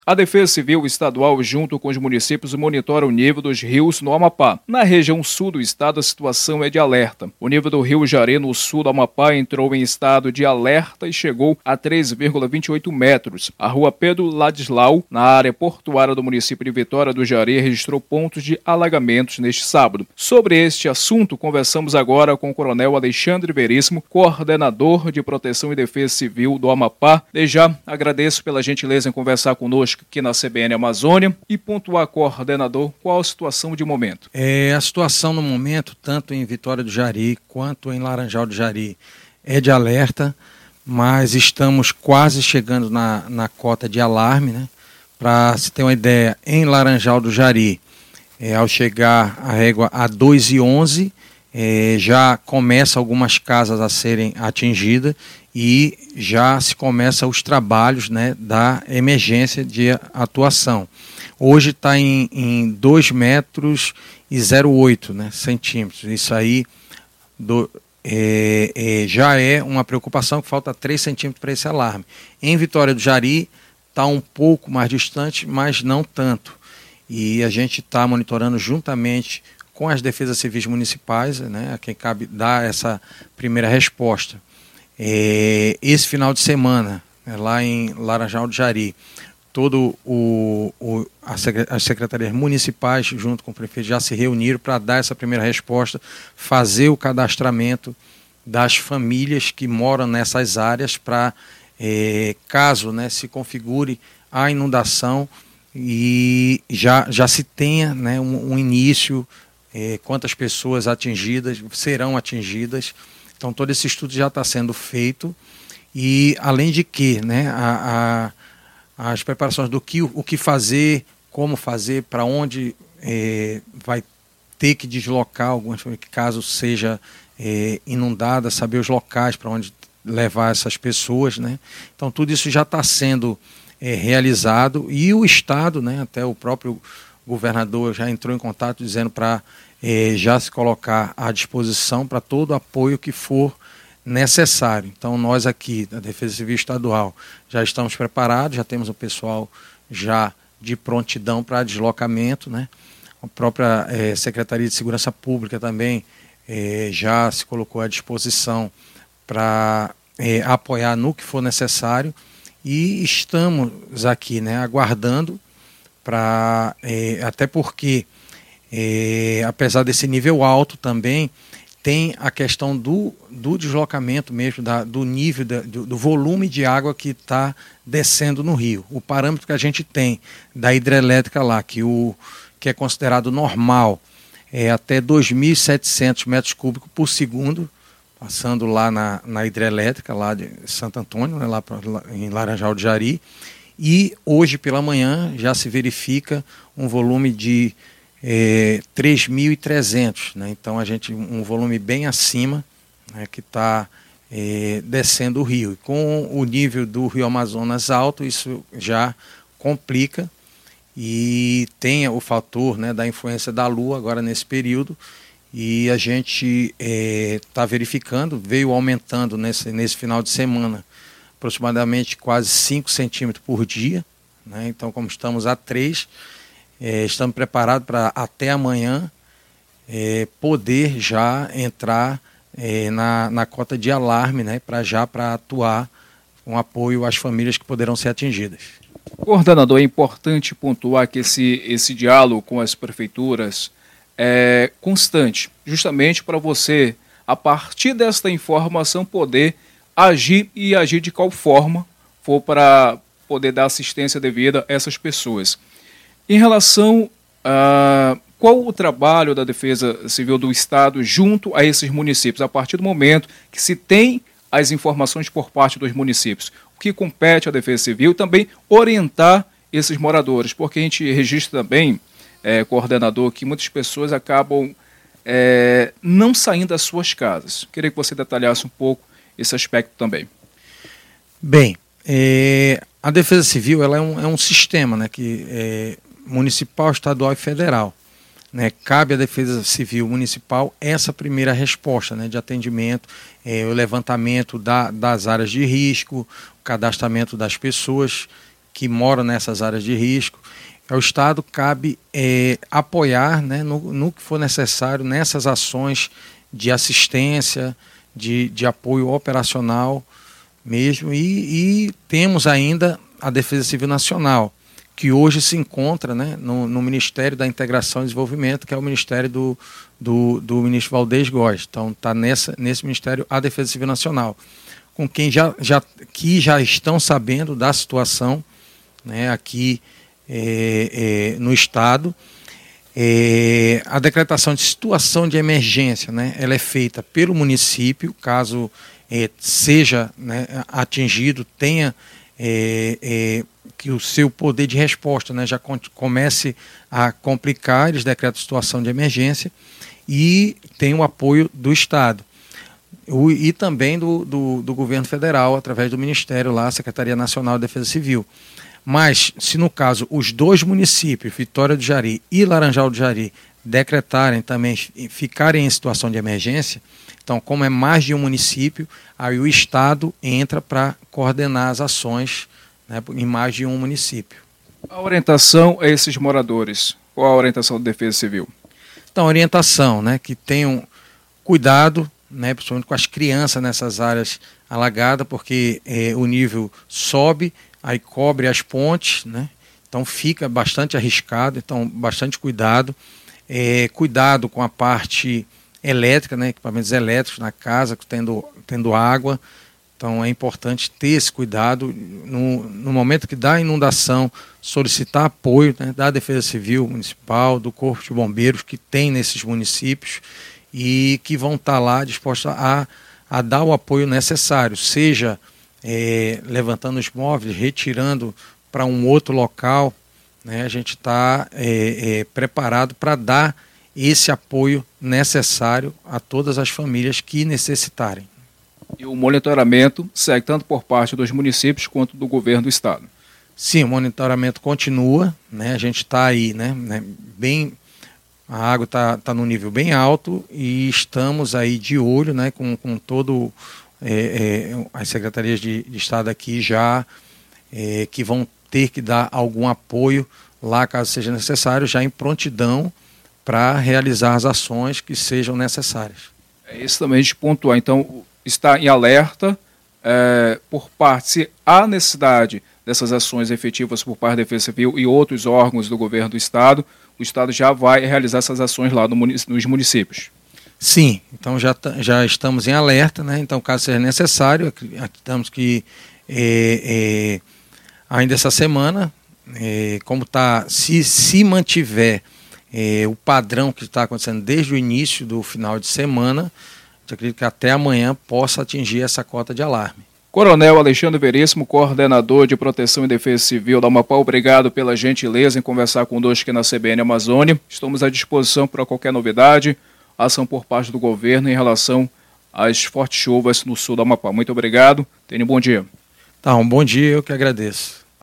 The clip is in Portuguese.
A Defesa Civil Estadual, junto com os municípios, monitora o nível dos rios no Amapá. Na região sul do estado, a situação é de alerta. O nível do rio Jari, no sul do Amapá, entrou em estado de alerta e chegou a 3,28 metros. A rua Pedro Ladislau, na área portuária do município de Vitória do Jari, registrou pontos de alagamentos neste sábado. Sobre este assunto, conversamos agora com o Coronel Alexandre Veríssimo, coordenador de Proteção e Defesa Civil do Amapá. Desde já, agradeço pela gentileza em conversar conosco aqui na CBN Amazônia e pontuar, coordenador, qual a situação de momento? A situação no momento, tanto em Vitória do Jari quanto em Laranjal do Jari, é de alerta, mas estamos quase chegando na cota de alarme, né? Para se ter uma ideia, em Laranjal do Jari, ao chegar a régua a 2,11, já começa algumas casas a serem atingidas e já se começa os trabalhos, né, da emergência de atuação. Hoje está em 2 metros e 0,8, né, centímetros. Isso aí já é uma preocupação, que falta 3 centímetros para esse alarme. Em Vitória do Jari está um pouco mais distante, mas não tanto. E a gente está monitorando juntamente com as defesas civis municipais, né, a quem cabe dar essa primeira resposta. Esse final de semana, lá em Laranjal do Jari, as secretarias municipais, junto com o prefeito, já se reuniram para dar essa primeira resposta, fazer o cadastramento das famílias que moram nessas áreas para, caso, né, se configure a inundação e já se tenha, né, um início, quantas pessoas serão atingidas. Então todo esse estudo já está sendo feito e, além de que, né, as preparações o que fazer, como fazer, para onde vai ter que deslocar algumas, caso seja inundada, saber os locais para onde levar essas pessoas, né? Então tudo isso já está sendo realizado e o Estado, né, até o próprio governador já entrou em contato dizendo para já se colocar à disposição para todo o apoio que for necessário. Então nós aqui da Defesa Civil Estadual já estamos preparados, já temos o pessoal já de prontidão para deslocamento, né? A própria Secretaria de Segurança Pública também já se colocou à disposição para apoiar no que for necessário e estamos aqui, né, aguardando para, até porque apesar desse nível alto também, tem a questão do deslocamento mesmo, do nível, do volume de água que está descendo no rio. O parâmetro que a gente tem da hidrelétrica lá, que é considerado normal, é até 2.700 metros cúbicos por segundo, passando lá na hidrelétrica lá de Santo Antônio, né, lá em Laranjal do Jari, e hoje pela manhã já se verifica um volume de 3.300, né? Então um volume bem acima, né, que está descendo o rio. E com o nível do Rio Amazonas alto, isso já complica e tem o fator, né, da influência da Lua agora nesse período, e a gente está verificando, veio aumentando nesse final de semana aproximadamente quase 5 centímetros por dia, né? Então, como estamos a 3, estamos preparados para até amanhã poder já entrar na cota de alarme, né, para atuar com apoio às famílias que poderão ser atingidas. Coordenador, é importante pontuar que esse diálogo com as prefeituras é constante, justamente para você, a partir desta informação, poder agir de qual forma for para poder dar assistência devida a essas pessoas. Em relação a qual o trabalho da Defesa Civil do Estado junto a esses municípios, a partir do momento que se tem as informações por parte dos municípios, o que compete à Defesa Civil também orientar esses moradores, porque a gente registra também, coordenador, que muitas pessoas acabam não saindo das suas casas. Queria que você detalhasse um pouco esse aspecto também. Bem, a Defesa Civil ela é um sistema, né, que municipal, estadual e federal, né? Cabe à Defesa Civil Municipal essa primeira resposta, né, de atendimento, o levantamento das áreas de risco, o cadastramento das pessoas que moram nessas áreas de risco. Ao Estado cabe apoiar, né, no que for necessário nessas ações de assistência, de apoio operacional mesmo, e temos ainda a Defesa Civil Nacional, que hoje se encontra, né, no Ministério da Integração e Desenvolvimento, que é o Ministério do ministro Valdez Góes. Então está nesse Ministério a Defesa Civil Nacional, com quem já estão sabendo da situação, né, aqui no Estado. A decretação de situação de emergência, né, ela é feita pelo município, caso seja, né, atingido, tenha que o seu poder de resposta, né, já comece a complicar, eles decretam situação de emergência e tem o apoio do Estado. E também do governo federal, através do Ministério lá, Secretaria Nacional de Defesa Civil. Mas, se no caso os dois municípios, Vitória do Jari e Laranjal do Jari, decretarem também, ficarem em situação de emergência, então, como é mais de um município, aí o Estado entra para coordenar as ações, né, em mais de um município. A orientação a esses moradores, qual a orientação da Defesa Civil? Então, orientação, né, que tenham cuidado, né, principalmente com as crianças nessas áreas alagadas, porque o nível sobe, aí cobre as pontes, né, então fica bastante arriscado, então bastante cuidado. Cuidado com a parte elétrica, né, equipamentos elétricos na casa, tendo água. Então é importante ter esse cuidado no momento que dá inundação, solicitar apoio, né, da Defesa Civil Municipal, do Corpo de Bombeiros que tem nesses municípios e que vão estar lá dispostos a dar o apoio necessário, seja levantando os móveis, retirando para um outro local, né, a gente está preparado para dar esse apoio necessário a todas as famílias que necessitarem. E o monitoramento segue tanto por parte dos municípios quanto do governo do estado? Sim, o monitoramento continua, né? A gente está aí, né, a água está no nível bem alto e estamos aí de olho, né, com todo as secretarias de Estado aqui já que vão ter que dar algum apoio lá, caso seja necessário, já em prontidão para realizar as ações que sejam necessárias. É isso também a gente pontuar. Então, está em alerta por parte, se há necessidade dessas ações efetivas por parte da Defesa Civil e outros órgãos do governo do Estado, o Estado já vai realizar essas ações lá nos municípios. Sim, então já estamos em alerta, né? Então, caso seja necessário, acreditamos que ainda essa semana, como está, se mantiver o padrão que está acontecendo desde o início do final de semana, eu acredito que até amanhã possa atingir essa cota de alarme. Coronel Alexandre Veríssimo, coordenador de Proteção e Defesa Civil da Amapá, obrigado pela gentileza em conversar conosco aqui na CBN Amazônia. Estamos à disposição para qualquer novidade, ação por parte do governo em relação às fortes chuvas no sul da Amapá. Muito obrigado, tenha um bom dia. Tá, um bom dia, eu que agradeço.